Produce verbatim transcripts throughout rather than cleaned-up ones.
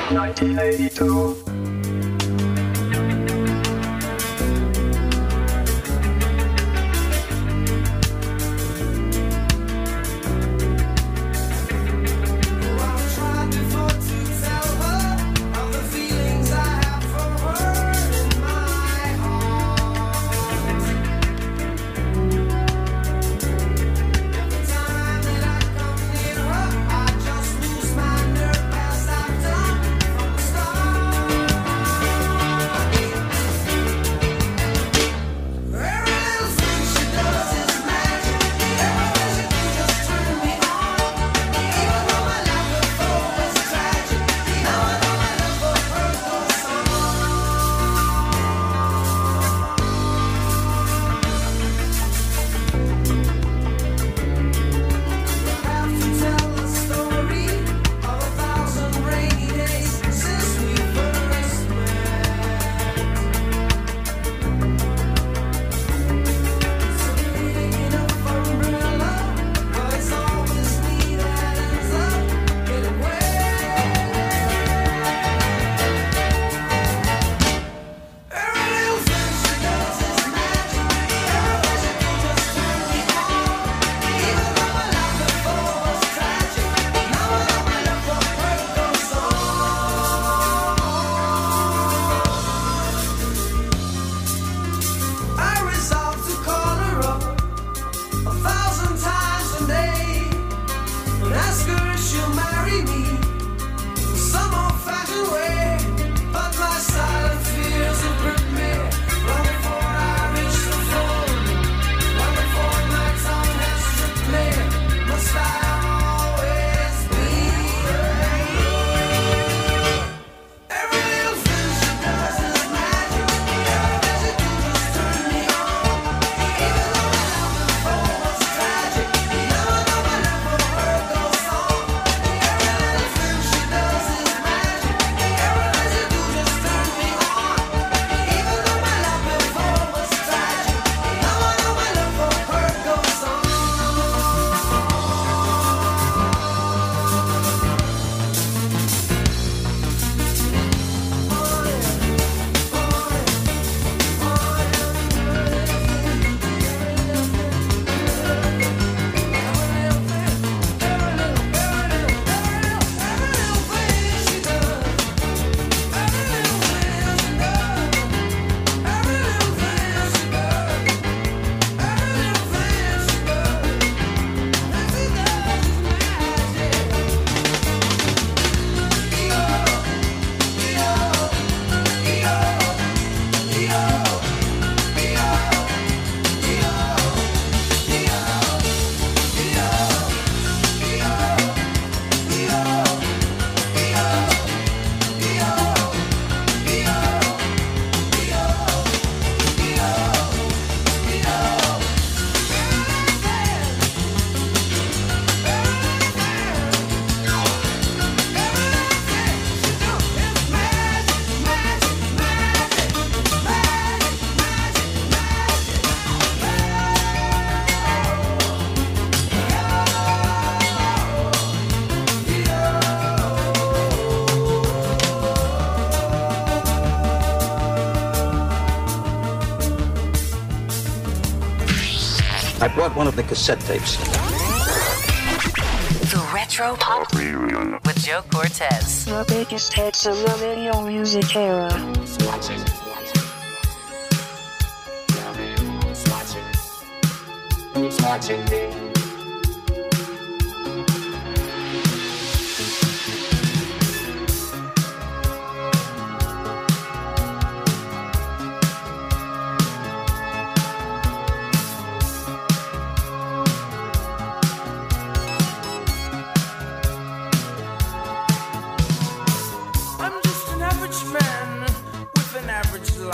nineteen eighty-two. I brought one of the cassette tapes. The Retro Pop with Joe Cortez. The biggest hits of the video music era. Who's watching me?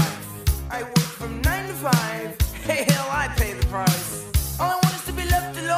Hey, hell, I pay the price. All I want is to be left alone.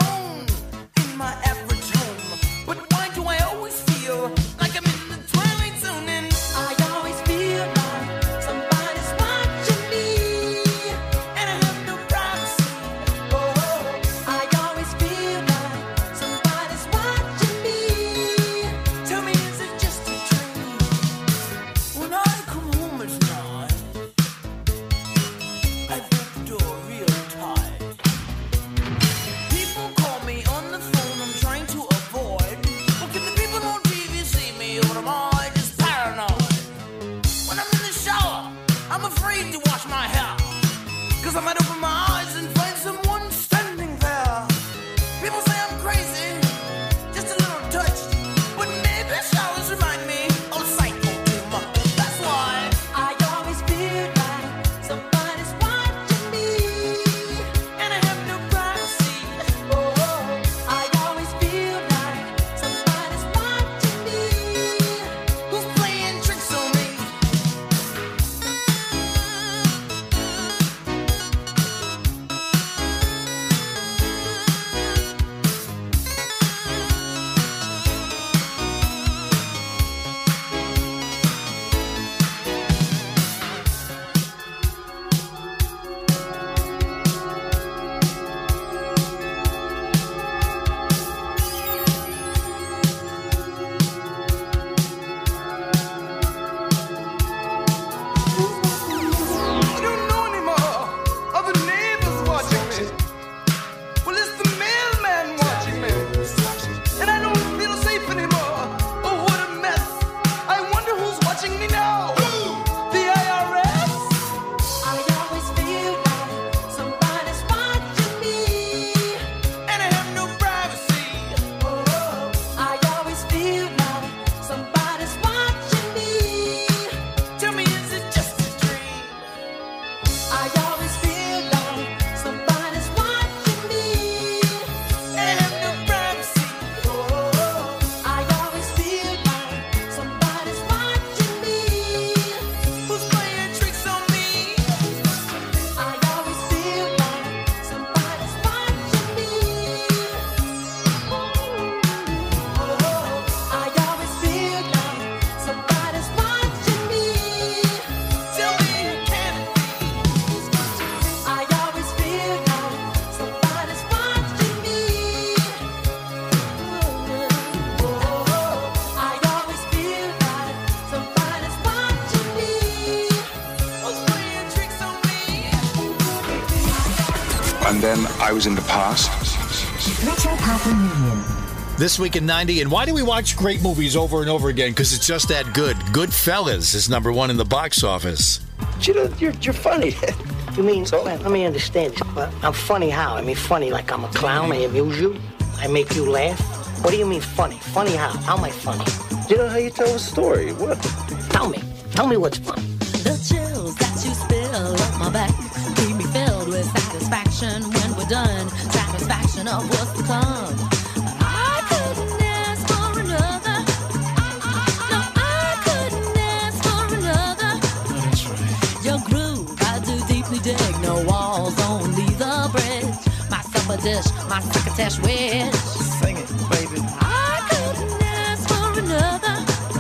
And then I was in the past. Retro Pop Reunion. This Week in ninety, and why do we watch great movies over and over again? Because it's just that good. Goodfellas is number one in the box office. You know, you're, you're funny. You mean, so? Let me understand. But I'm funny how? I mean, funny like I'm a clown, I amuse you, I make you laugh? What do you mean funny? Funny how? How am I funny? You know how you tell a story. What? Tell me. Tell me what's funny. The chills that you spill up my back keep me filled with satisfaction when we're done. Satisfaction of what's to come. I couldn't ask for another. No, I couldn't ask for another. That's right. Your groove, I do deeply dig. No walls, only the bridge. My supper dish, my succotash wish. Sing it, baby. I couldn't ask for another.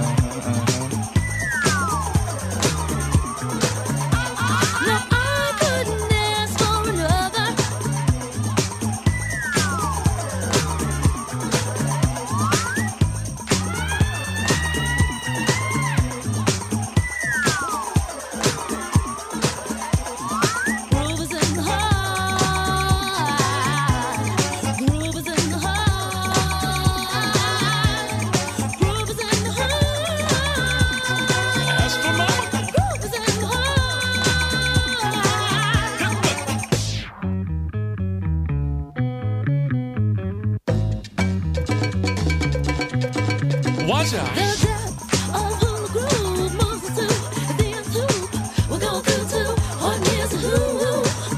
Watch out. The depth of who the groove moves us to, the end hoop, we'll go through to, or here's a who.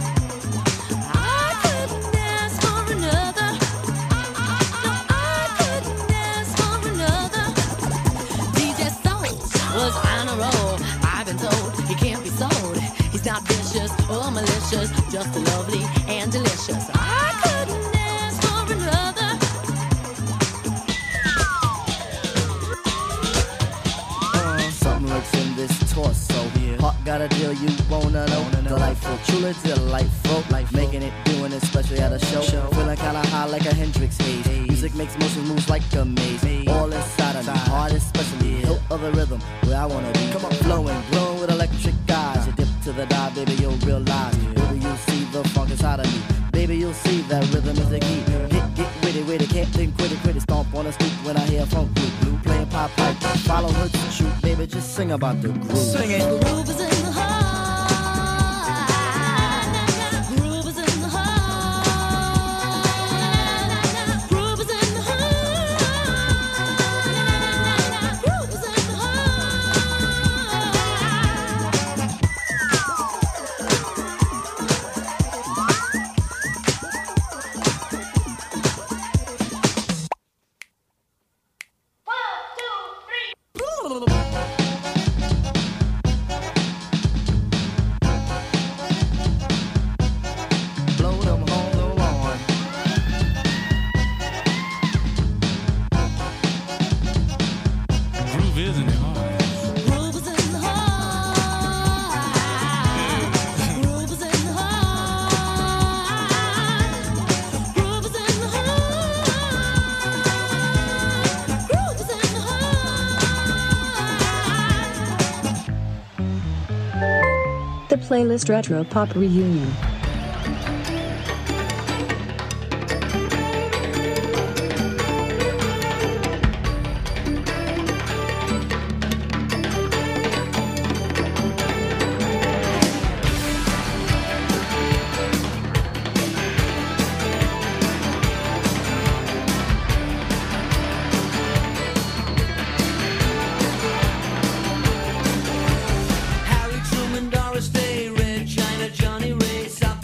I couldn't ask for another. No, I couldn't ask for another. D J Soul was on a roll. I've been told he can't be sold. He's not vicious or malicious, just lovely and delicious. I couldn't ask for another. In this torso, yeah. Heart got a deal you wanna know. Delightful, truly delightful. Life making it, doing it, especially at a show. show. Feeling kinda high like a Hendrix haze. haze. Music makes motion moves like a maze. maze. All inside of me, heart especially. Yeah. Hilt of the rhythm, where I wanna be. Come on, flowing, glowing with electric eyes. You dip to the dive, baby, you'll realize. Yeah. Baby, you'll see the funk inside of me. Baby, you'll see that rhythm is the key. Get, get witty, witty, can't think, quit it, quit it. Stomp on the stoop when I hear funk blue, blue. Playing pop pipe, follow her to shoot, baby, just sing about the groove. Sing it. The groove is in the heart. Groove is in the heart. Groove is in the heart. Groove is in the Playlist Retro Pop Reunion. Harry Truman, Doris Day, Red China, Johnny Ray, South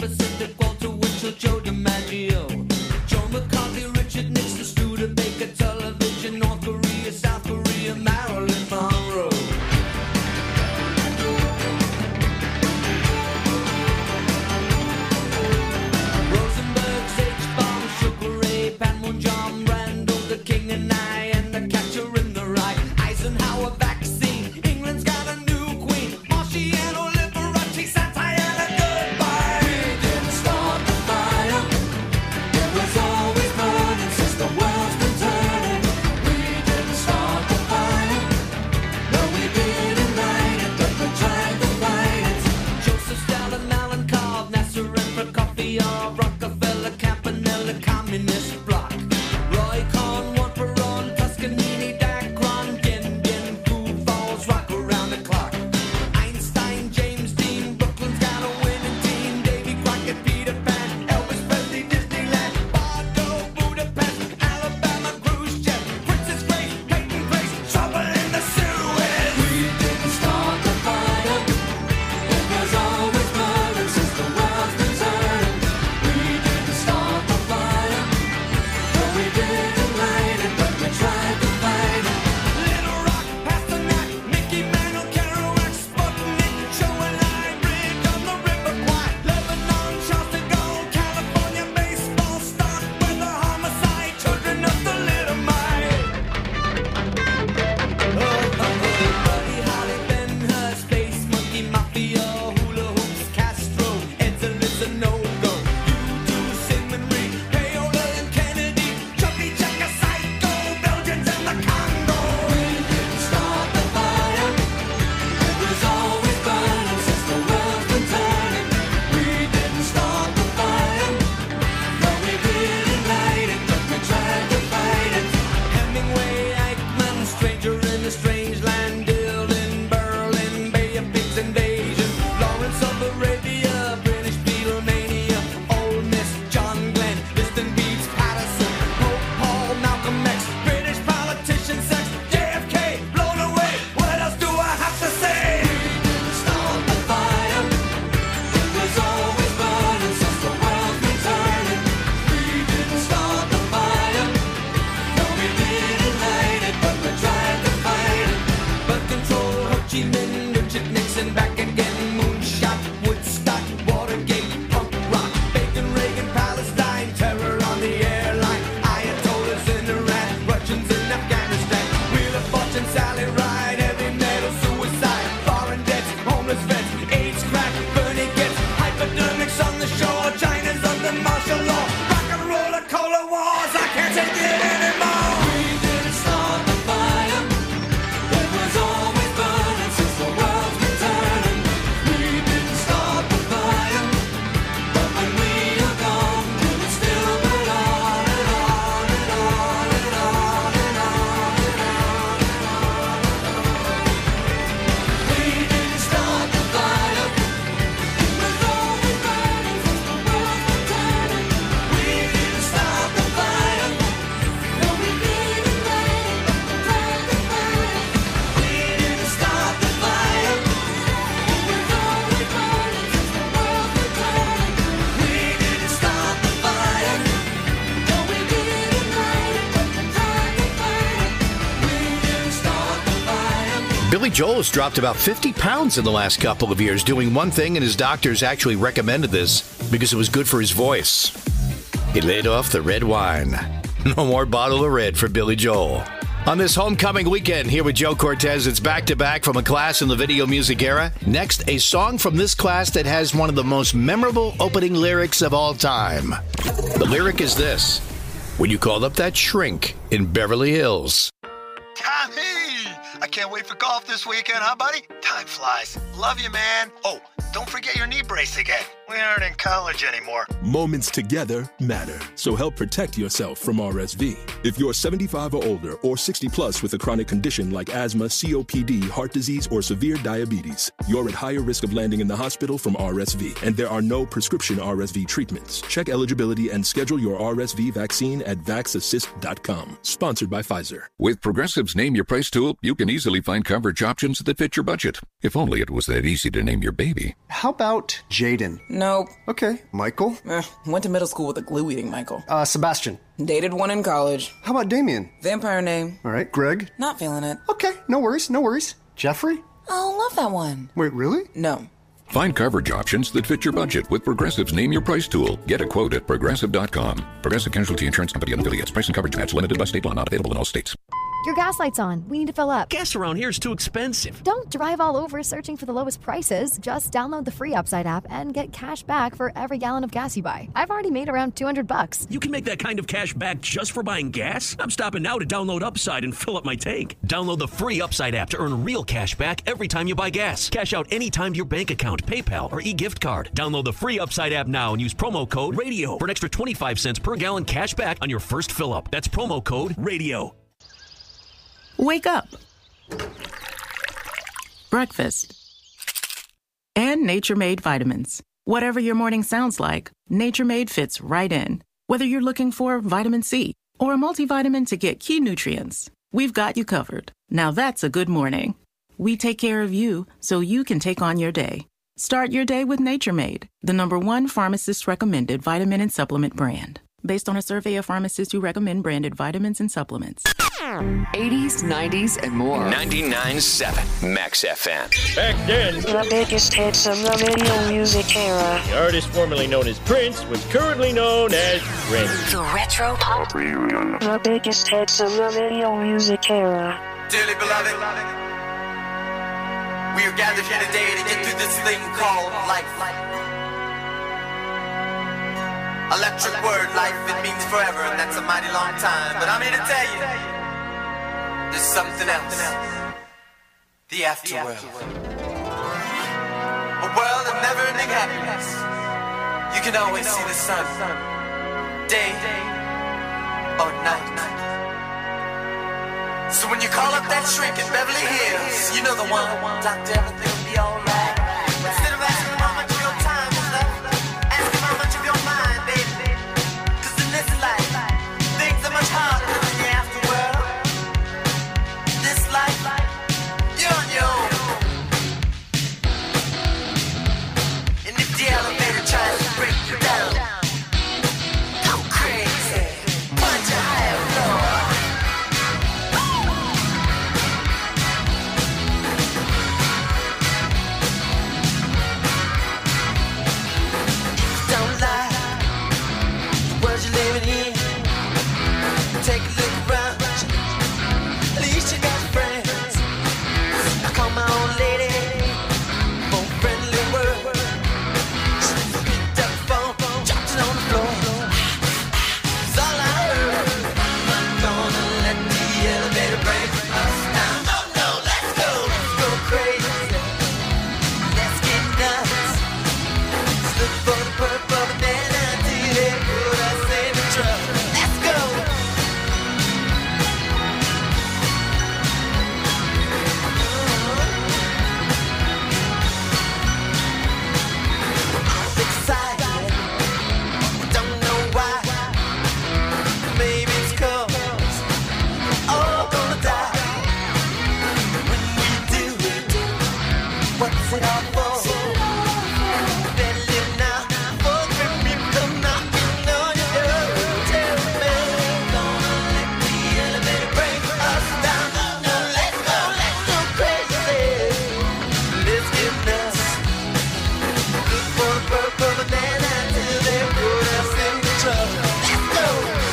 strange land, Dylan, Berlin, Bay of Pigs invasion, Lawrence of Arabia, British Beatlemania, Old Miss, John Glenn, Liston Beats, Patterson, Pope Paul, Malcolm X, British politician sex, J F K, blown away. What else do I have to say? We didn't start the fire. It was always burning since the world been turning. We didn't start the fire. No, we didn't light it, but we tried to fight it. But control, Ho Chi Minh, Richard Nixon, back again, moonshot, Woodstock, Watergate, punk rock, Bacon, Reagan, Palestine, terror on the airline, Ayatollahs in Iran, Russians in Afghanistan, Wheel of Fortune, Sally Ride, heavy metal, suicide, foreign debts, homeless vets, AIDS, crack, Bernie gets, hypodermics on the shore, China's under martial law, rock and roll, cola wars, I can't take it anymore. We didn't start the fire. It was always burning since the world's been turning. We didn't start the fire, but when we are gone, it will still burn on and on and on and on and on and on and on. We didn't start the fire. It was always burning since the world's been turning. We didn't start the fire. No, we didn't light it, but we tried to fight it. We didn't start the fire. It was always burning since the world's been turning. We didn't start the fire. No, we didn't light it, but we tried to fight it. We didn't start the fire. Billy Joel has dropped about fifty pounds in the last couple of years doing one thing, and his doctors actually recommended this because it was good for his voice. He laid off the red wine. No more bottle of red for Billy Joel. On this homecoming weekend here with Joe Cortez, it's back-to-back from a class in the video music era. Next, a song from this class that has one of the most memorable opening lyrics of all time. The lyric is this: when you called up that shrink in Beverly Hills. Tommy! I can't wait for golf this weekend, huh, buddy? Time flies. Love you, man. Oh, don't forget your knee brace again. We aren't in college anymore. Moments together matter, so help protect yourself from R S V. If you're seventy-five or older or sixty plus with a chronic condition like asthma, C O P D, heart disease, or severe diabetes, you're at higher risk of landing in the hospital from R S V, and there are no prescription R S V treatments. Check eligibility and schedule your R S V vaccine at vax assist dot com. Sponsored by Pfizer. With Progressive's Name Your Price tool, you can easily find coverage options that fit your budget. If only it was that easy to name your baby. How about Jaden? Nope. Okay. Michael? Eh, went to middle school with a glue-eating Michael. Uh, Sebastian? Dated one in college. How about Damien? Vampire name. All right. Greg? Not feeling it. Okay. No worries. No worries. Jeffrey? Oh, love that one. Wait, really? No. Find coverage options that fit your budget with Progressive's Name Your Price tool. Get a quote at progressive dot com. Progressive Casualty Insurance Company and affiliates. Price and coverage match limited by state law. Not available in all states. Your gas light's on. We need to fill up. Gas around here is too expensive. Don't drive all over searching for the lowest prices. Just download the free Upside app and get cash back for every gallon of gas you buy. I've already made around two hundred bucks. You can make that kind of cash back just for buying gas? I'm stopping now to download Upside and fill up my tank. Download the free Upside app to earn real cash back every time you buy gas. Cash out anytime to your bank account, PayPal, or e-gift card. Download the free Upside app now and use promo code RADIO for an extra twenty-five cents per gallon cash back on your first fill up. That's promo code RADIO. Wake up. Breakfast. And Nature Made vitamins. Whatever your morning sounds like, Nature Made fits right in. Whether you're looking for vitamin C or a multivitamin to get key nutrients, we've got you covered. Now that's a good morning. We take care of you so you can take on your day. Start your day with Nature Made, the number one pharmacist-recommended vitamin and supplement brand. Based on a survey of pharmacists who recommend branded vitamins and supplements. eighties, nineties, and more. ninety-nine point seven Max F M. Back then, the biggest hits of the video music era. The artist formerly known as Prince was currently known as Prince. The Retro Pop Reunion. The biggest hits of the video music era. Dearly beloved, we are gathered here today to get through this thing called life. Electric word, life, it means forever, and that's a mighty long time. But I'm here to tell you, there's something else. The afterworld. A world of never-ending happiness. You can always see the sun, day or night. So when you call up that shrink in Beverly Hills, you know the one. Doctor, everything will be alright. Instead of asking how much of your time is left, ask him how much of your mind, baby. Cause in this life, things are much harder than the afterworld. This life, you're on your own. And if the elevator tries to break you down, go crazy. Punch a higher floor. Don't lie, the world you're living in. Take a look around, at least you got friends. I call my old lady for a friendly word. She picked up the phone, dropped it on the floor. It's all I heard. I'm not gonna let the elevator break us down. Oh no, let's go, let's go crazy. Let's get nuts. Let's look for the purple banana till they put us in the truck. Let's go. I'm excited. Don't know why. Maybe it's 'cause we're all gonna die. When we do, what's it all for? Better live now before the people come knocking on your door. Tell me, gonna let the elevator break us down. No, let's go, let's go crazy. Let's get nuts. Look for the purple banana till they put us in the trouble. Let's go.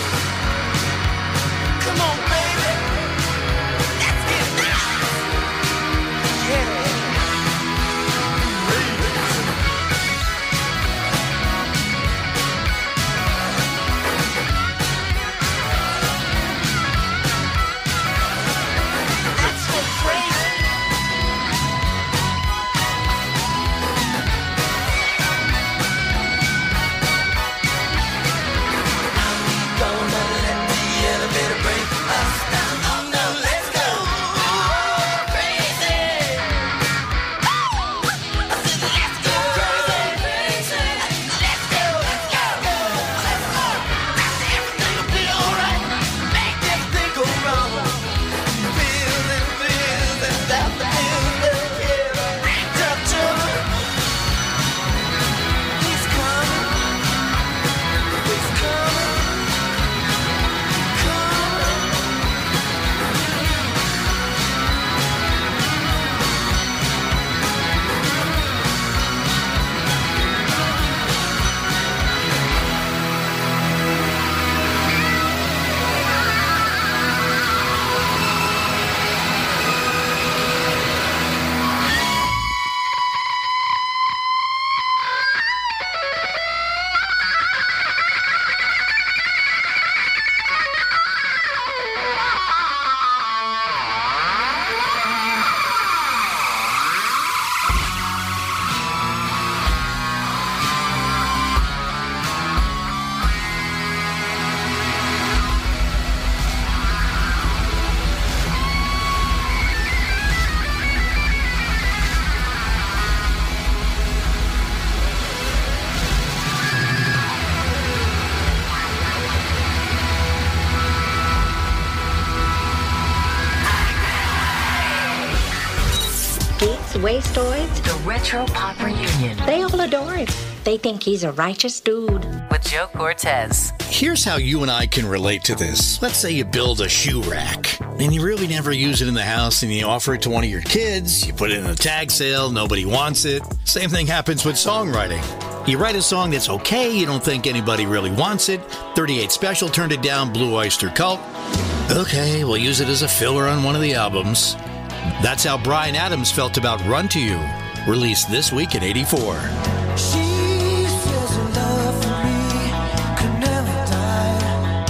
Come on, baby. Let's get nuts. Yeah. Let's go crazy. Gonna let the elevator break us down. Oh no, let's go crazy. I said let's go crazy. Let's go, let's go, let's go. Everything will be alright. Make this thing go wrong. Feels and feels and stop the feels. Yeah, up to he's coming. He's coming. Geeks, wastoids, the Retro Pop Reunion. They all adore him. They think he's a righteous dude. With Joe Cortez. Here's how you and I can relate to this. Let's say you build a shoe rack, and you really never use it in the house, and you offer it to one of your kids, you put it in a tag sale, nobody wants it. Same thing happens with songwriting. You write a song that's okay, you don't think anybody really wants it. thirty-eight Special turned it down, Blue Oyster Cult. Okay, we'll use it as a filler on one of the albums. That's how Bryan Adams felt about Run to You, released this week in eighty-four. She says her love for me could never die.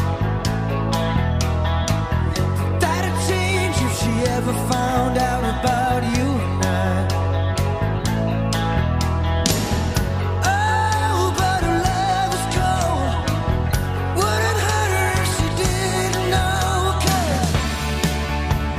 That'd change if she ever found out about you and I. Oh, but her love is cold. Wouldn't hurt her if she didn't know. 'Cause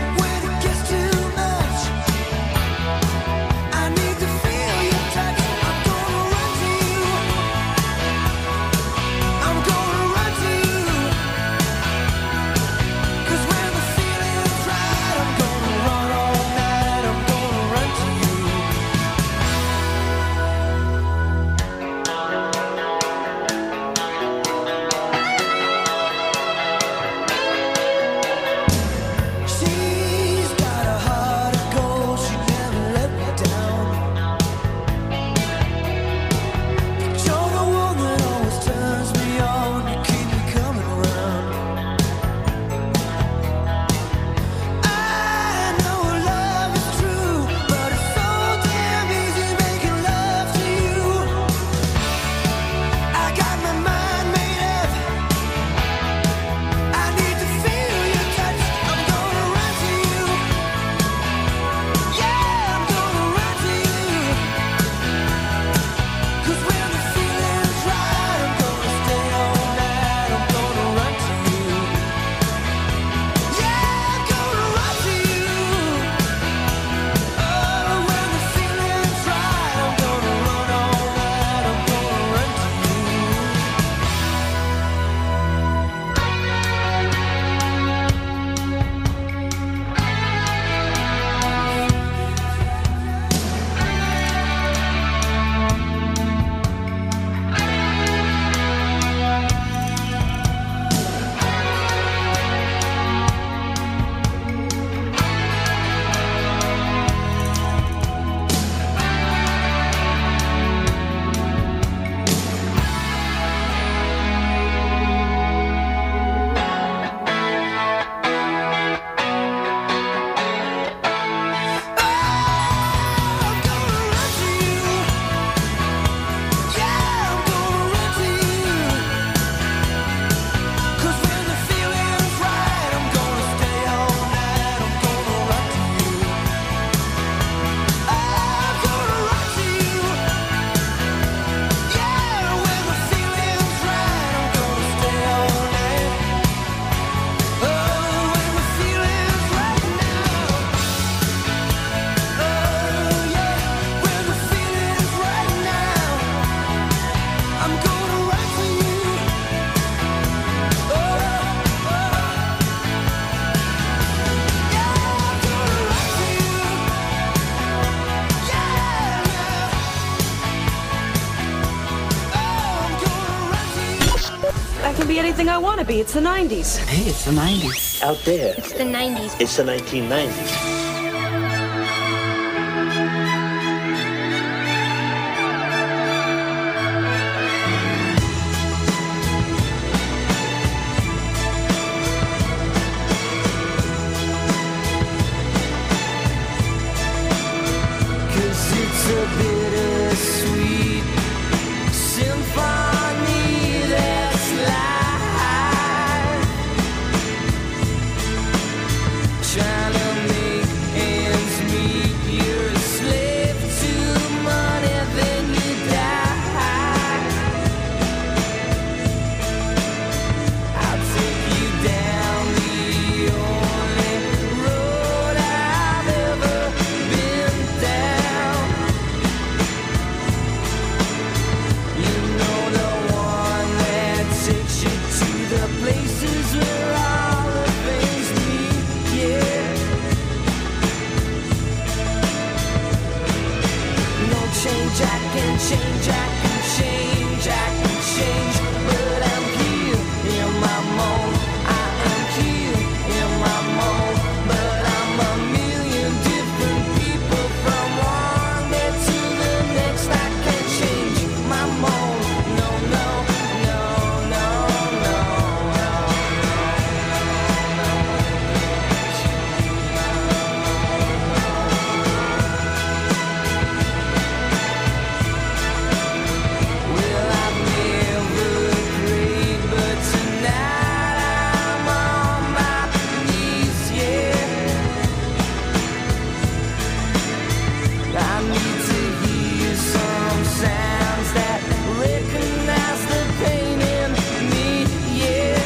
be anything I want to be. It's the nineties. Hey, it's the nineties. Out there. It's the nineties. It's the nineteen nineties. Cause it's a bittersweet symphony that's live. Trying to make ends meet. You're a slave to money, then you die. I'll take you down the only road I've ever been down. You know, the one that takes you to the places where all the things meet, yeah. No change, I can change, I can change, I can change, but I'm here in my mold. I am here in my mold, but I'm a million different people from one day to the next. I can't change my mold. No, no, no, no, no, no, Well, I've never prayed, but tonight I'm on my knees, yeah. I need to hear some sounds that recognize the pain in me, yeah.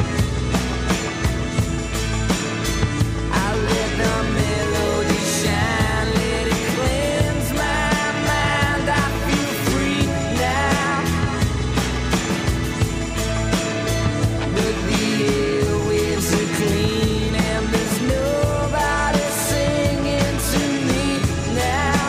I let the melody shine, let it cleanse my mind. I feel free now. But the airwaves are clean and there's nobody singing to me now.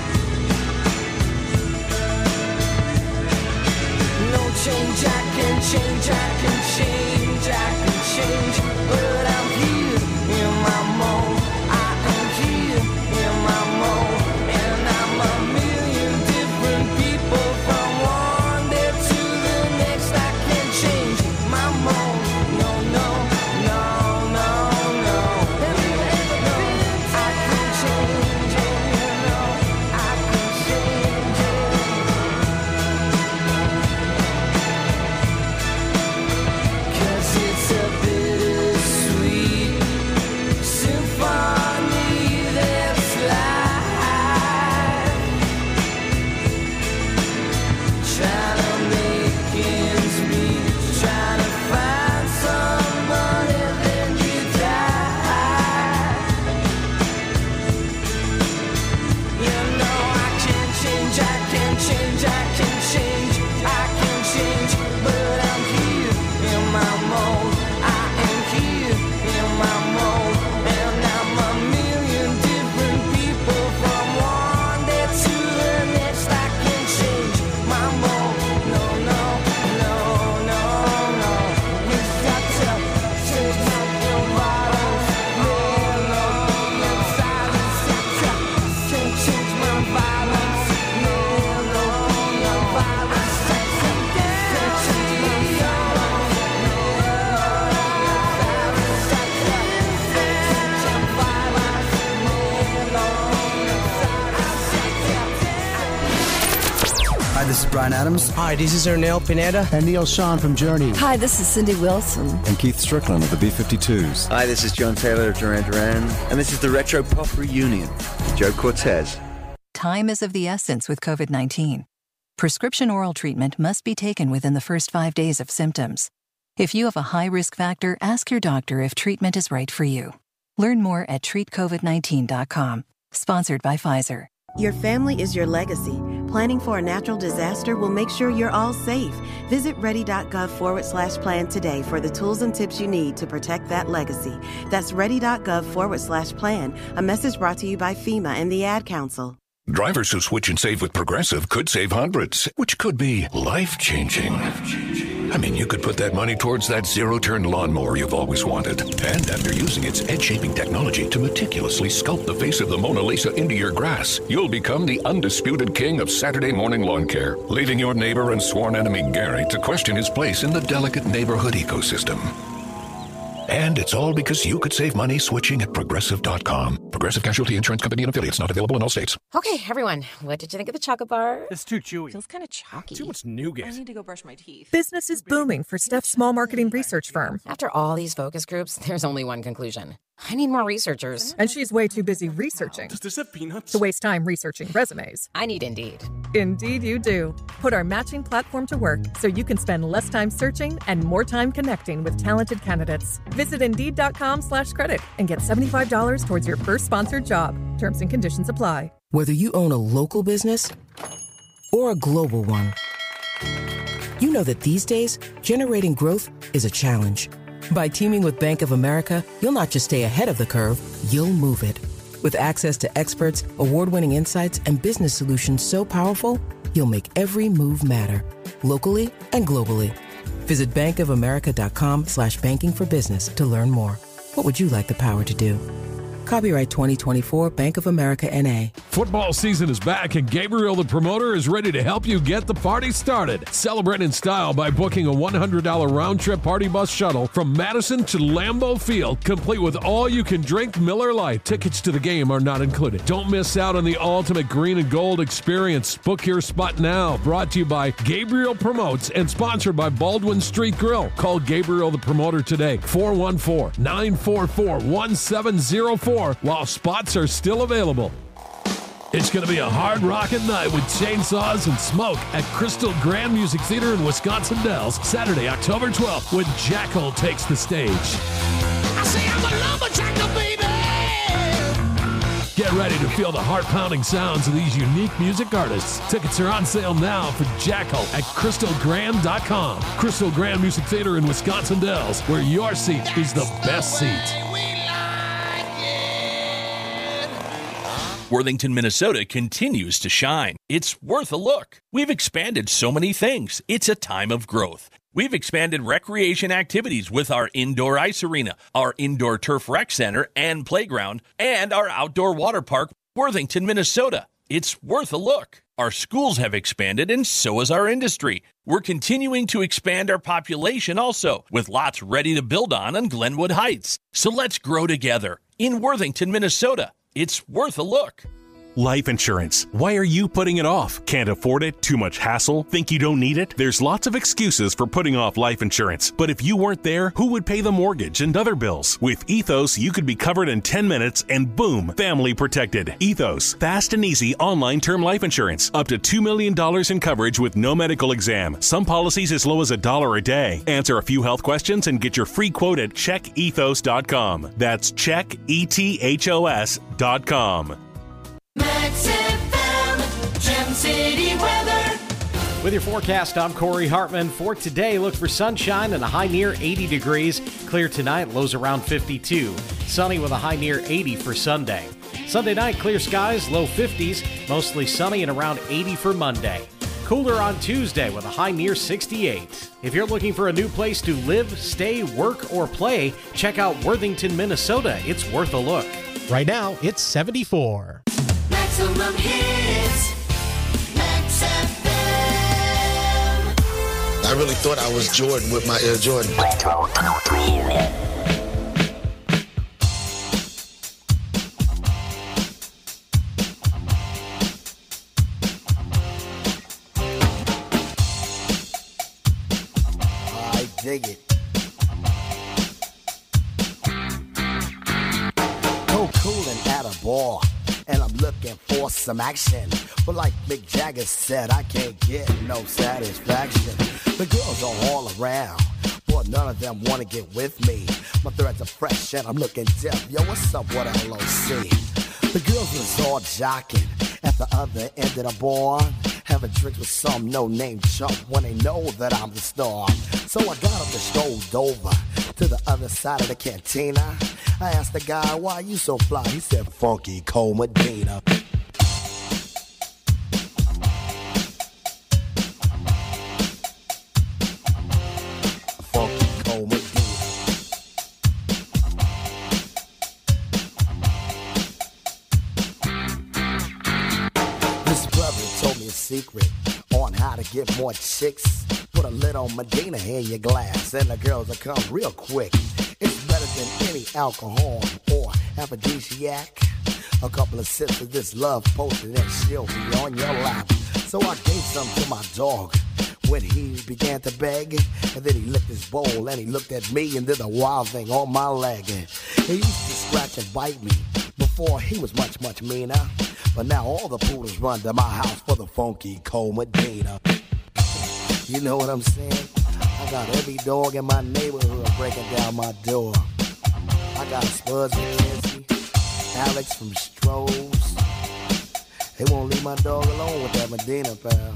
No change, I can change, I can change, I can change, but I'm here in my mold. I am here in my mold, and I'm a million different people from one day to the next. I can change my mold. No, no, no, no, no. Have you ever been I can change it, you know. I can change it. Cause it's a bittersweet symphony that's live. Trying to make ends meet, trying to find some money, then you die. You know, I can change, I can change, I can change, I can change, but I'm here in my mold. I am here in my mold, and I'm a million different people from one day to the next. I can change my mold. No, no, no, no, no. You've got to change my violence. Melody and silence. Can't change my violence. Melody and violence. Can't change my Hi, this is Brian Adams. Hi, this is Ernell Pineda. And Neil Sean from Journey. Hi, this is Cindy Wilson. And Keith Strickland of the B fifty-twos. Hi, this is John Taylor of Duran Duran, and this is the Retro Pop Reunion. Joe Cortez. Time is of the essence with COVID nineteen. Prescription oral treatment must be taken within the first five days of symptoms. If you have a high risk factor, ask your doctor if treatment is right for you. Learn more at treat covid nineteen dot com. Sponsored by Pfizer. Your family is your legacy. Planning for a natural disaster will make sure you're all safe. Visit ready.gov forward slash plan today for the tools and tips you need to protect that legacy. That's ready.gov forward slash plan. A message brought to you by FEMA and the Ad Council. Drivers who switch and save with Progressive could save hundreds, which could be life-changing. I mean, you could put that money towards that zero-turn lawnmower you've always wanted. And after using its edge-shaping technology to meticulously sculpt the face of the Mona Lisa into your grass, you'll become the undisputed king of Saturday morning lawn care, leaving your neighbor and sworn enemy Gary to question his place in the delicate neighborhood ecosystem. And it's all because you could save money switching at Progressive dot com. Progressive Casualty Insurance Company and affiliates, not available in all states. Okay, everyone, what did you think of the chocolate bar? It's too chewy. Feels kind of chalky. Too much nougat. I need to go brush my teeth. Business is booming for Steph's small marketing research firm. After all these focus groups, there's only one conclusion. I need more researchers. And she's way too busy researching. Does this have peanuts? To waste time researching resumes. I need Indeed. Indeed you do. Put our matching platform to work so you can spend less time searching and more time connecting with talented candidates. Visit Indeed.com slash credit and get seventy-five dollars towards your first sponsored job. Terms and conditions apply. Whether you own a local business or a global one, you know that these days, generating growth is a challenge. By teaming with Bank of America, you'll not just stay ahead of the curve, you'll move it. With access to experts, award-winning insights, and business solutions so powerful, you'll make every move matter, locally and globally. Visit bankofamerica.com slash banking for business to learn more. What would you like the power to do? Copyright twenty twenty-four Bank of America N A. Football season is back and Gabriel the Promoter is ready to help you get the party started. Celebrate in style by booking a one hundred dollars round-trip party bus shuttle from Madison to Lambeau Field, complete with all-you-can-drink Miller Lite. Tickets to the game are not included. Don't miss out on the ultimate green and gold experience. Book your spot now. Brought to you by Gabriel Promotes and sponsored by Baldwin Street Grill. Call Gabriel the Promoter today, four one four, nine four four, one seven zero four. While spots are still available. It's going to be a hard-rockin' night with chainsaws and smoke at Crystal Grand Music Theater in Wisconsin Dells, Saturday, October twelfth, when Jackal takes the stage. I say I'm a lumberjacker, baby. Get ready to feel the heart-pounding sounds of these unique music artists. Tickets are on sale now for Jackal at crystal grand dot com. Crystal Grand Music Theater in Wisconsin Dells, where your seat is the best seat. Worthington, Minnesota continues to shine. It's worth a look. We've expanded so many things. It's a time of growth. We've expanded recreation activities with our indoor ice arena, our indoor turf rec center and playground, and our outdoor water park, Worthington, Minnesota. It's worth a look. Our schools have expanded, and so has our industry. We're continuing to expand our population also, with lots ready to build on on Glenwood Heights. So let's grow together in Worthington, Minnesota. It's worth a look. Life insurance. Why are you putting it off? Can't afford it? Too much hassle? Think you don't need it? There's lots of excuses for putting off life insurance. But if you weren't there, who would pay the mortgage and other bills? With Ethos, you could be covered in ten minutes and boom, family protected. Ethos. Fast and easy online term life insurance. Up to two million dollars in coverage with no medical exam. Some policies as low as a dollar a day. Answer a few health questions and get your free quote at check ethos dot com. That's check ethos dot com. Max F M, Gem City weather. With your forecast, I'm Corey Hartman. For today, look for sunshine and a high near eighty degrees. Clear tonight, lows around fifty-two. Sunny with a high near eighty for Sunday. Sunday night, clear skies, low fifties. Mostly sunny and around eighty for Monday. Cooler on Tuesday with a high near sixty-eight. If you're looking for a new place to live, stay, work, or play, check out Worthington, Minnesota. It's worth a look. Right now, it's seventy-four. Maximum hits, Max F M. I really thought I was Jordan with my Air Jordan. I dig it. Go coolin' at a bar, and I'm looking for some action. But like Mick Jagger said, I can't get no satisfaction. The girls are all around, but none of them wanna get with me. My threads are fresh and I'm looking deaf. Yo, what's up with L O C? The girls was all jocking at the other end of the bar, having drinks with some no-name chump when they know that I'm the star. So I got up and strolled over to the other side of the cantina. I asked the guy, why you so fly? He said, Funky Cole Medina. secret on how to get more chicks. Put a little Medina in your glass and the girls will come real quick. It's better than any alcohol or aphrodisiac. A couple of sips of this love potion and she'll be on your lap. So I gave some to my dog when he began to beg. And then he licked his bowl and he looked at me and did a wild thing on my leg. And he used to scratch and bite me before he was much, much meaner. But now all the poodles run to my house for the funky cold Medina. You know what I'm saying? I got every dog in my neighborhood breaking down my door. I got Spuds McKenzie, Alex from Strohs. They won't leave my dog alone with that Medina, pal.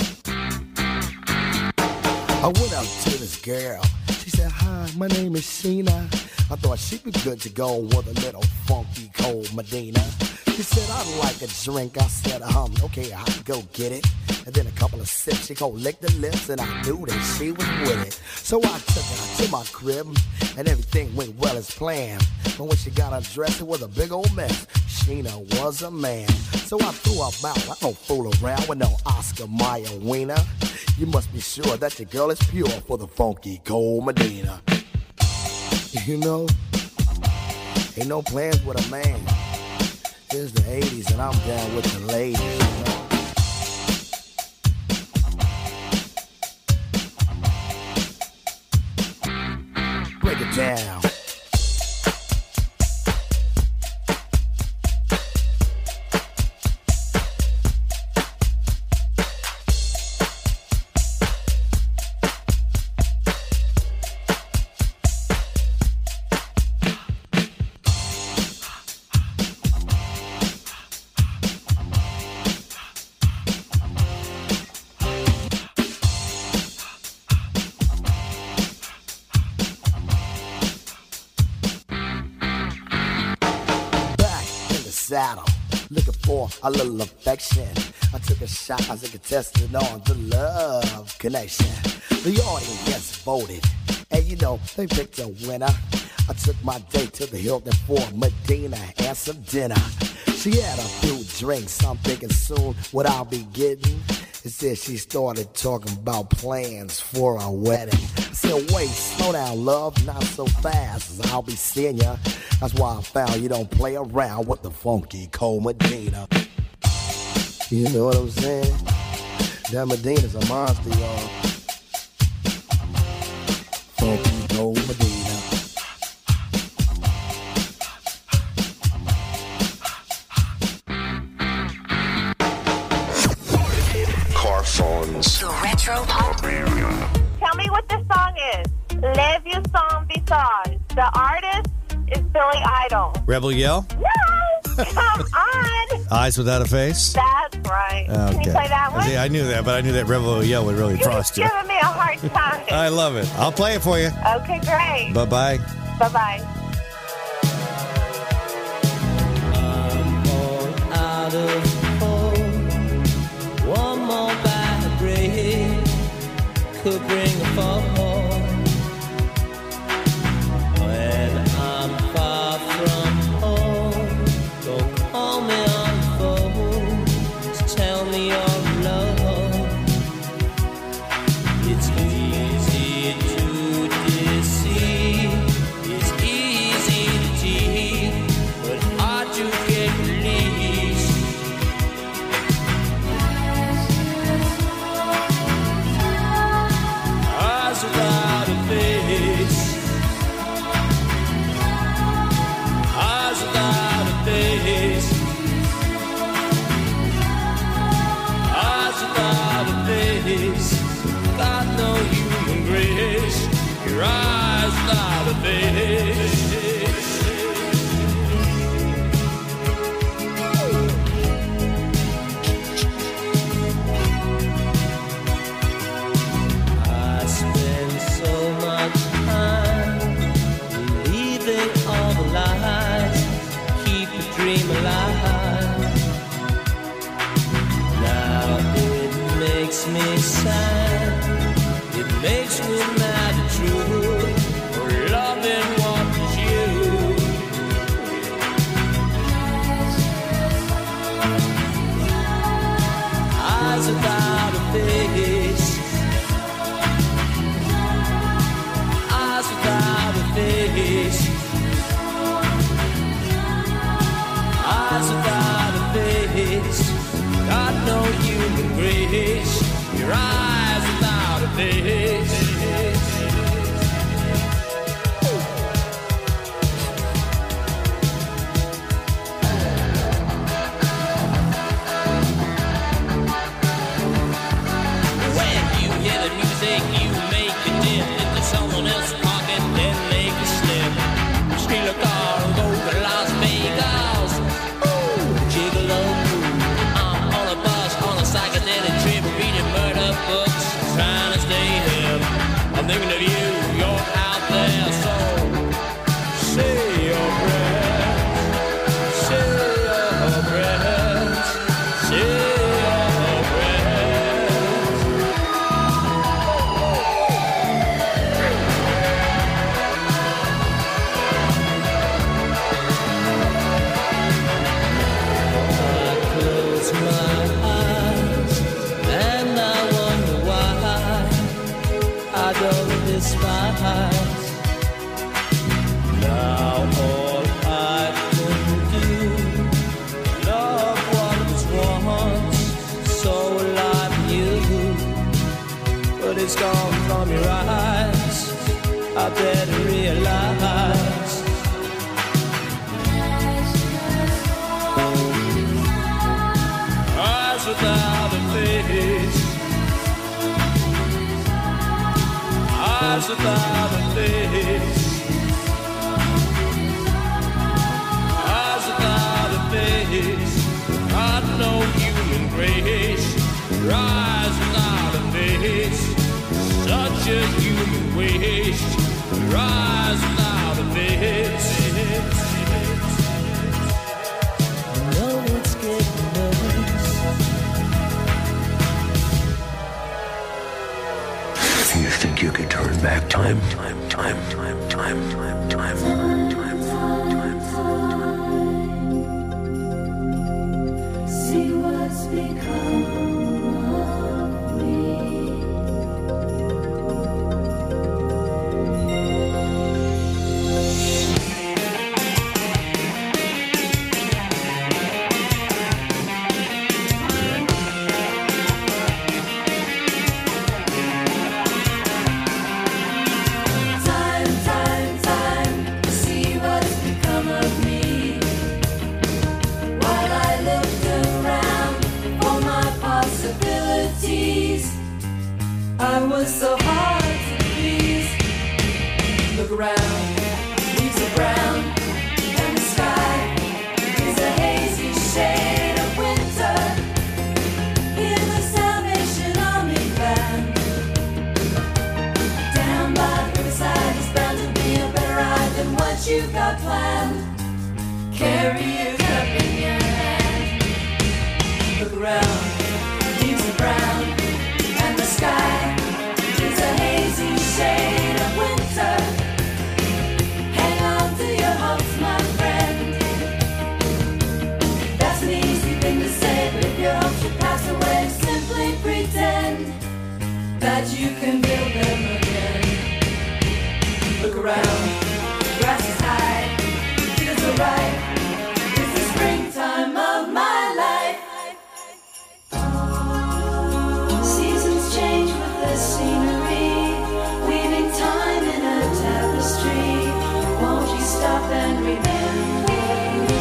I went up to this girl. She said, hi, my name is Sheena. I thought she'd be good to go with a little funky cold Medina. She said, I'd like a drink. I said, um, okay, I'll go get it. And then a couple of sips, she go lick the lips, and I knew that she was with it. So I took her to my crib, and everything went well as planned. But when she got undressed, it was a big old mess. Sheena was a man. So I threw her out. I don't fool around with no Oscar Mayer wiener. You must be sure that your girl is pure for the funky cold Medina. You know, ain't no plans with a man. It's the eighties and I'm down with the ladies, you know. Break it down. Saddle, looking for a little affection. I took a shot as a contestant on the love connection. The audience voted, and you know, they picked a winner. I took my date to the Hilton for Medina and some dinner. She had a few drinks, I'm thinking soon what I'll be getting. Instead, she started talking about plans for a wedding. I said, wait, slow down, love, not so fast, I'll be seeing ya. That's why I found you don't play around with the funky cold Medina. You know what I'm saying? That Medina's a monster, y'all. Funky cold Medina. Carphones. The Retro Pop Reunion. Tell me what the song is. Lève you son visage. The artist is Billy Idol. Rebel Yell? No! Come on! Eyes Without a Face? That's right. Okay. Can you play that one? See, I knew that, but I knew that Rebel Yell would really You're frost you. You're giving me a hard time. I love it. I'll play it for you. Okay, great. Bye-bye. Bye-bye. I'm all out of hope. One more bad break could bring a fall. When I'm far from home, don't call me on the phone. Just tell me you're alone. It's easy to deceive. It's easy to cheat, but hard to get released. Eyes without a face. Eyes without a face. Eyes without a face. Got no human grace. Your eyes without a face. I spend so much time believing all the lies, keep the dream alive. Now it makes me sad, it makes me mad at you for loving what is face. Got no human grace. Your eyes without a face. When you hear the music, you make a dip into someone else's pocket, then make a slip. Steal a car and go to Las Vegas. Ooh, gigolo. I'm on a bus on a psychedelic trip, reading murder books, trying to stay hip. I'm thinking of you, you're out there, so say your prayers, say your prayers, say your prayers. Close my eyes and I wonder why I don't despise. Now all I can do, love what once so alive in you, but it's gone from your eyes. I better realize. Eyes without a face. Eyes without a face. Eyes without a face. Got no human grace. Your eyes without a face. Such a human waste. Your eyes without a face. No, it's getting worse. You think you can turn back time? Time, time, time, time, time, time, time, time, time, time. See what's become of me. Time, time, time, see what's become of me. While I looked around for my possibilities, I was so hard to please. Look around, leaves are brown, and the sky is a hazy shade of winter. Hear the Salvation Army band. Down by the riverside is bound to be a better ride than what you've got planned. Carry your cup in your hand. Look around, leaves are brown, and the sky is a hazy shade of winter. Hang on to your hopes, my friend. That's an easy thing to say, but if your hopes should pass away, simply pretend that you can build them again. Look around, grass is high, fields are ripe. It's the springtime of my life. Seasons change with the scenery, weaving time in a tapestry. Won't you stop and remember me?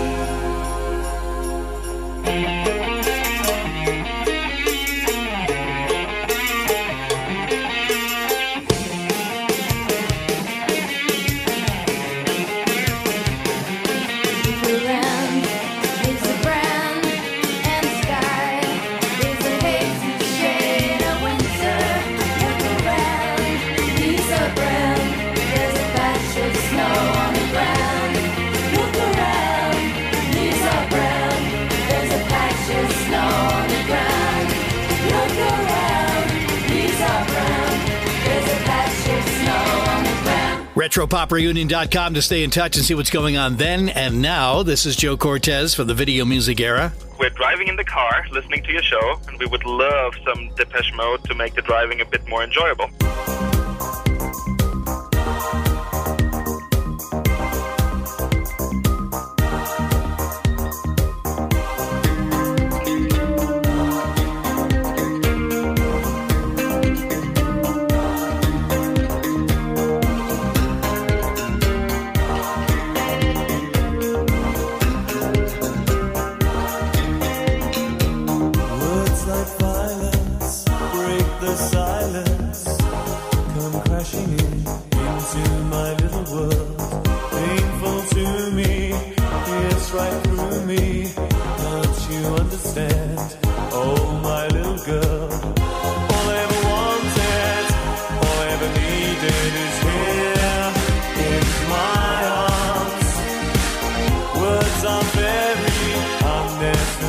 retro pop reunion dot com to stay in touch and see what's going on then and now. This is Joe Cortez from the Video Music Era. We're driving in the car, listening to your show, and we would love some Depeche Mode to make the driving a bit more enjoyable.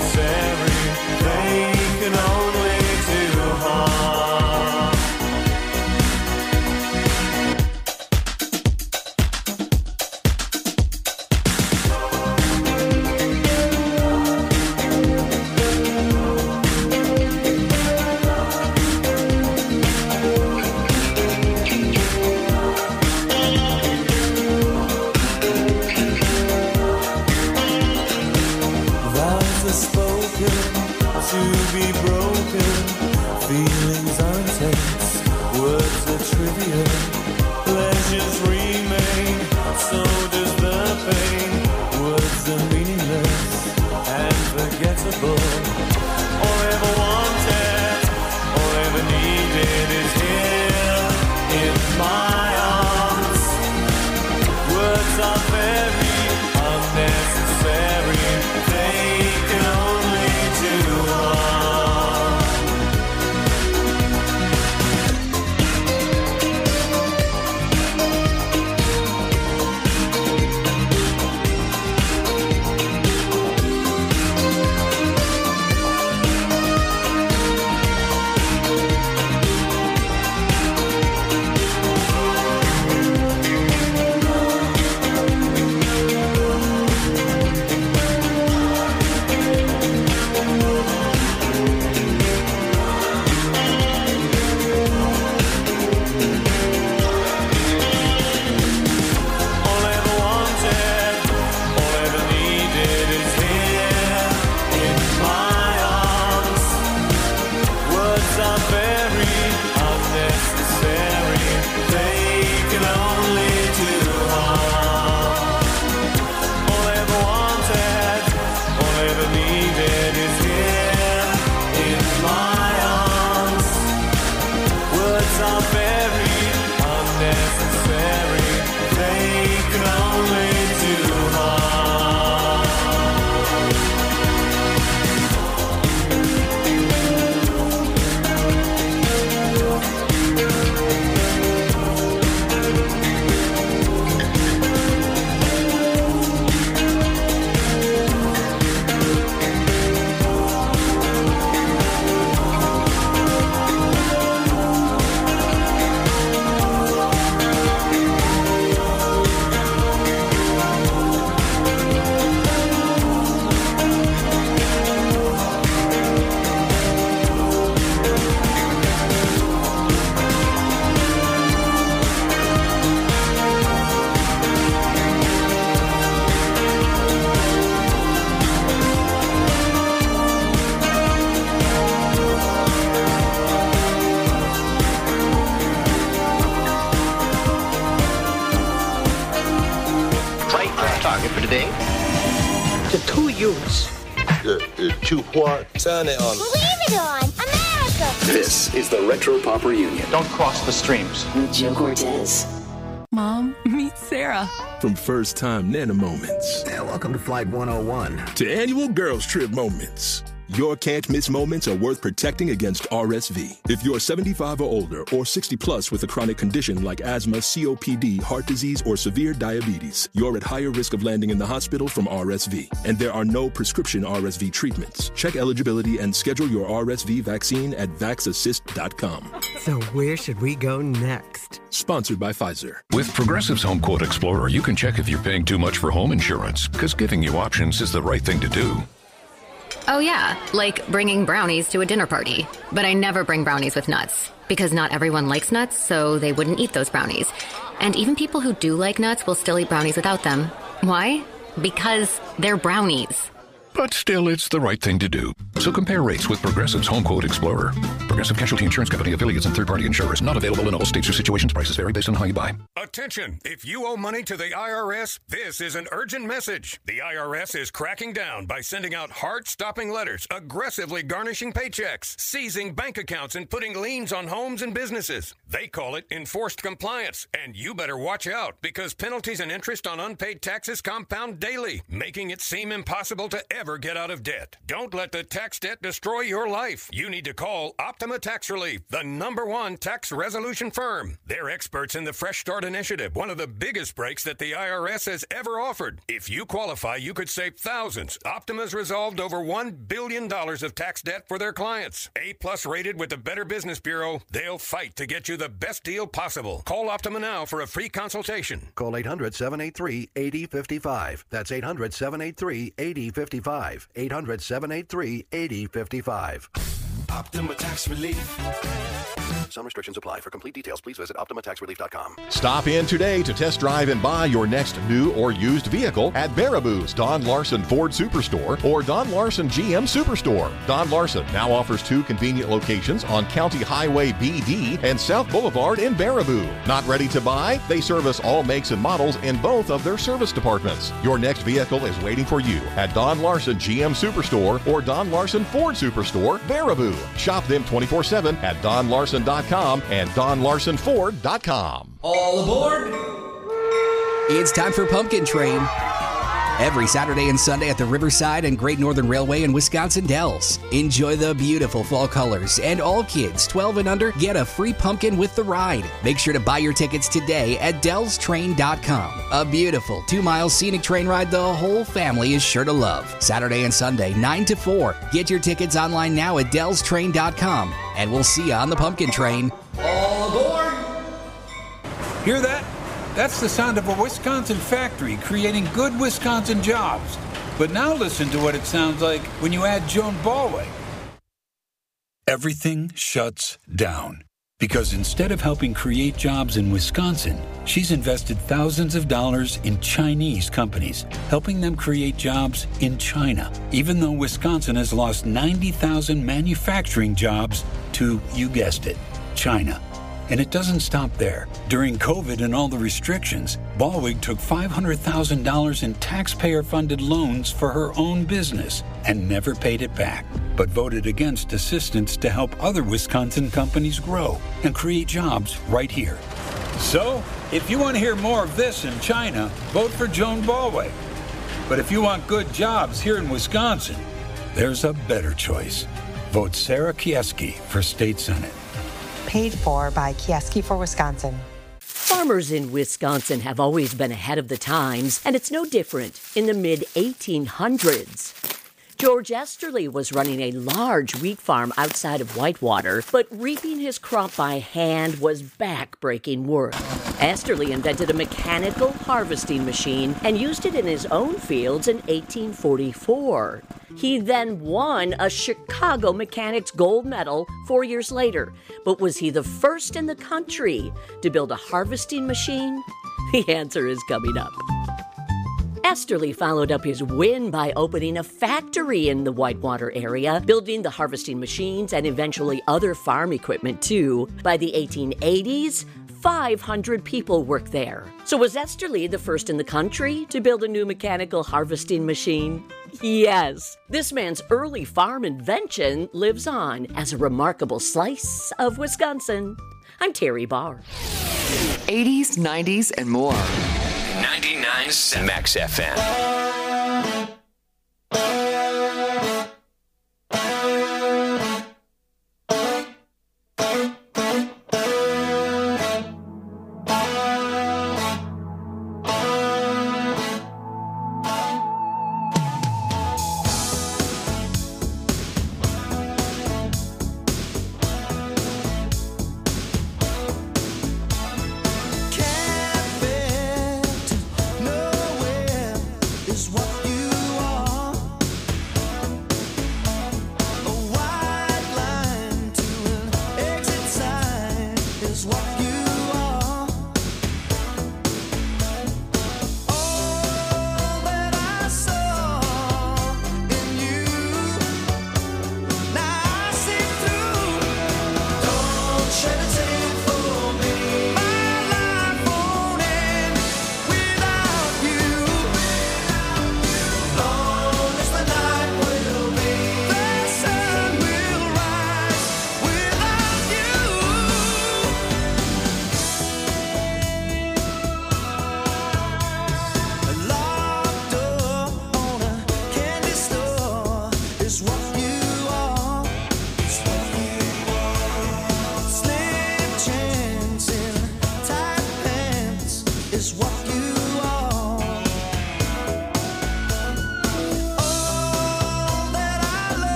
unnecessary, thinking only to harm. Vows are spoken to be broken, feelings untense, words are trivial, pleasures remain, so does the pain. Words are meaningless and forgettable. All ever wanted, all ever needed is here in my arms. Words are very unnecessary, they can only do harm. All ever wanted, all ever needed is here in my arms. Words are very unnecessary, they can only do harm. All ever wanted, all ever needed is here in my arms. Words are very unnecessary, they can only do harm. Target for today. The two youths. The, the two what? Turn it on. Leave it on. America. This is the Retro Pop Reunion. Don't cross the streams. With Joe Cortez. Mom, meet Sarah. From first time Nana moments. Yeah, welcome to Flight one oh one. To annual girls trip moments. Your can't miss moments are worth protecting against R S V. If you're seventy-five or older or sixty plus with a chronic condition like asthma, C O P D, heart disease, or severe diabetes, you're at higher risk of landing in the hospital from R S V. And there are no prescription R S V treatments. Check eligibility and schedule your R S V vaccine at vax assist dot com. So where should we go next? Sponsored by Pfizer. With Progressive's Home Quote Explorer, you can check if you're paying too much for home insurance, because giving you options is the right thing to do. Oh yeah, like bringing brownies to a dinner party. But I never bring brownies with nuts, because not everyone likes nuts, so they wouldn't eat those brownies. And even people who do like nuts will still eat brownies without them. Why? Because they're brownies. But still, it's the right thing to do. So compare rates with Progressive's Home Quote Explorer. Progressive Casualty Insurance Company, affiliates, and third-party insurers. Not available in all states or situations. Prices vary based on how you buy. Attention! If you owe money to the I R S, this is an urgent message. The I R S is cracking down by sending out heart-stopping letters, aggressively garnishing paychecks, seizing bank accounts, and putting liens on homes and businesses. They call it enforced compliance, and you better watch out, because penalties and interest on unpaid taxes compound daily, making it seem impossible to ever never get out of debt. Don't let the tax debt destroy your life. You need to call Optima Tax Relief, the number one tax resolution firm. They're experts in the Fresh Start Initiative, one of the biggest breaks that the I R S has ever offered. If you qualify, you could save thousands. Optima's resolved over one billion dollars of tax debt for their clients. A-plus rated with the Better Business Bureau, they'll fight to get you the best deal possible. Call Optima now for a free consultation. Call eight hundred, seven eight three, eight zero five five. That's eight hundred, seven eight three, eight zero five five. eight hundred, seven eight three, eight zero five five. Optima Tax Relief. Some restrictions apply. For complete details, please visit Optima Tax Relief dot com. Stop in today to test drive and buy your next new or used vehicle at Baraboo's Don Larson Ford Superstore or Don Larson G M Superstore. Don Larson now offers two convenient locations on County Highway B D and South Boulevard in Baraboo. Not ready to buy? They service all makes and models in both of their service departments. Your next vehicle is waiting for you at Don Larson G M Superstore or Don Larson Ford Superstore, Baraboo. Shop them twenty-four seven at Don Larson dot com and Don Larson Ford dot com. All aboard! It's time for Pumpkin Train. Every Saturday and Sunday at the Riverside and Great Northern Railway in Wisconsin Dells. Enjoy the beautiful fall colors, and all kids twelve and under get a free pumpkin with the ride. Make sure to buy your tickets today at Dells Train dot com. A beautiful two-mile scenic train ride the whole family is sure to love. Saturday and Sunday, nine to four. Get your tickets online now at Dells Train dot com, and we'll see you on the Pumpkin Train. All aboard! Hear that? That's the sound of a Wisconsin factory creating good Wisconsin jobs. But now listen to what it sounds like when you add Joan Ballway. Everything shuts down. Because instead of helping create jobs in Wisconsin, she's invested thousands of dollars in Chinese companies, helping them create jobs in China, even though Wisconsin has lost ninety thousand manufacturing jobs to, you guessed it, China. And it doesn't stop there. During COVID and all the restrictions, Ballwig took five hundred thousand dollars in taxpayer-funded loans for her own business and never paid it back, but voted against assistance to help other Wisconsin companies grow and create jobs right here. So, if you want to hear more of this in China, vote for Joan Ballwig. But if you want good jobs here in Wisconsin, there's a better choice. Vote Sarah Kieski for State Senate. Paid for by Kieski for Wisconsin. Farmers in Wisconsin have always been ahead of the times, and it's no different in the mid eighteen hundreds. George Esterly was running a large wheat farm outside of Whitewater, but reaping his crop by hand was back-breaking work. Esterly invented a mechanical harvesting machine and used it in his own fields in eighteen forty-four. He then won a Chicago Mechanics Gold Medal four years later. But was he the first in the country to build a harvesting machine? The answer is coming up. Esterly followed up his win by opening a factory in the Whitewater area, building the harvesting machines and eventually other farm equipment too. By the eighteen eighties, five hundred people worked there. So was Esterly the first in the country to build a new mechanical harvesting machine? Yes. This man's early farm invention lives on as a remarkable slice of Wisconsin. I'm Terry Barr. eighties, nineties, and more. ninety-nine point seven Max F M.